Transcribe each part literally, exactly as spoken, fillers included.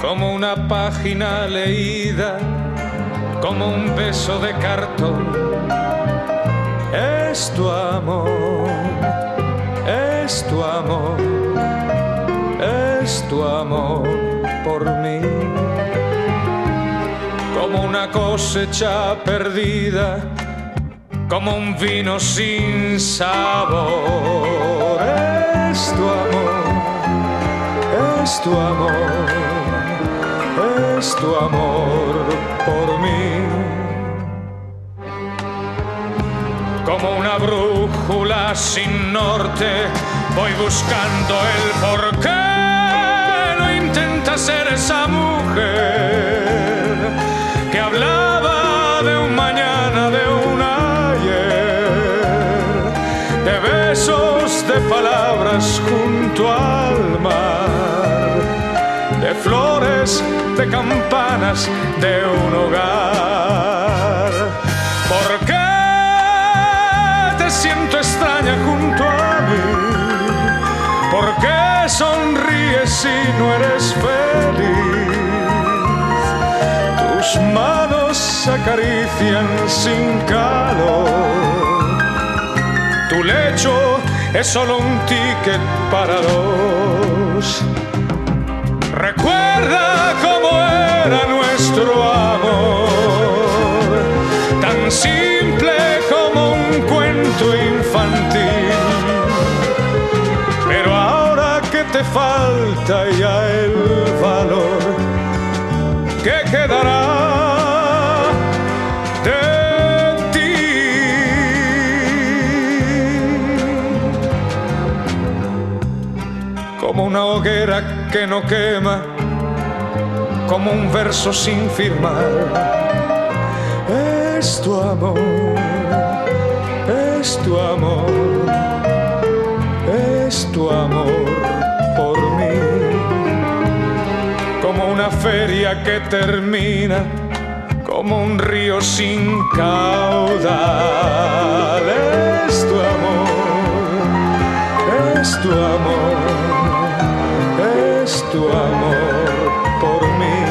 como una página leída, como un beso de cartón. Es tu amor, es tu amor, es tu amor por mí. Como una cosecha perdida, como un vino sin sabor. Es tu amor, es tu amor, es tu amor por mí. Como una brújula sin norte, voy buscando el porqué. No intenta ser esa mujer que hablaba de un mañana, de un ayer, de besos, de palabras junto al mar, de flores, de campanas, de un hogar. ¿Por qué te siento extraña junto a mí? ¿Por qué sonríes si no eres feliz? Tus manos acarician sin calor. Tu lecho es solo un ticket para dos. Recuerda cómo era nuestro amor, tan simple como un cuento infantil. Pero ahora que te falta ya el valor, ¿qué quedará de ti? Como una hoguera que no quema, como un verso sin firmar. Es tu amor, es tu amor, es tu amor por mí. Como una feria que termina, como un río sin caudal. Es tu amor, es tu amor, es tu amor por mí.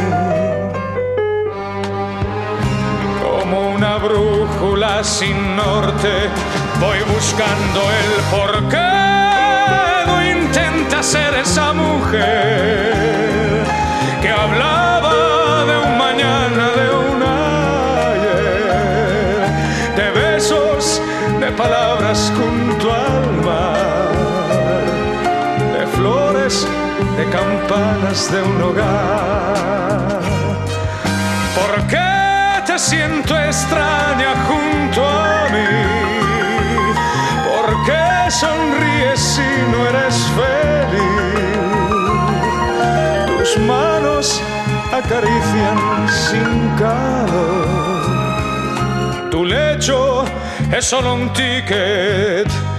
Como una brújula sin norte, voy buscando el porqué. No intenta ser esa mujer que hablaba de un mañana, de un ayer, de besos, de palabras junto al mar, de flores, de campanas, de un hogar. ¿Por qué te siento extraña junto a mí? ¿Por qué sonríes si no eres feliz? Tus manos acarician sin calor. Tu lecho es solo un ticket